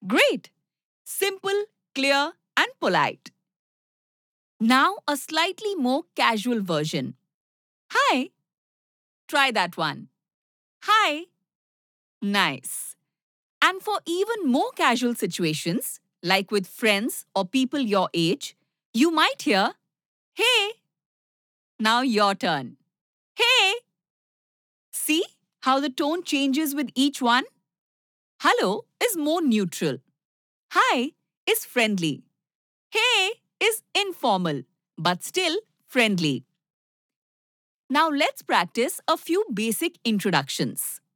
Great! Simple, clear, and polite. Now a slightly more casual version. Hi! Try that one. Hi! Nice. And for even more casual situations, like with friends or people your age, you might hear, Hey! Now your turn. Hey! See how the tone changes with each one? Hello is more neutral. Hi is friendly. Hey is informal, but still friendly. Now let's practice a few basic introductions.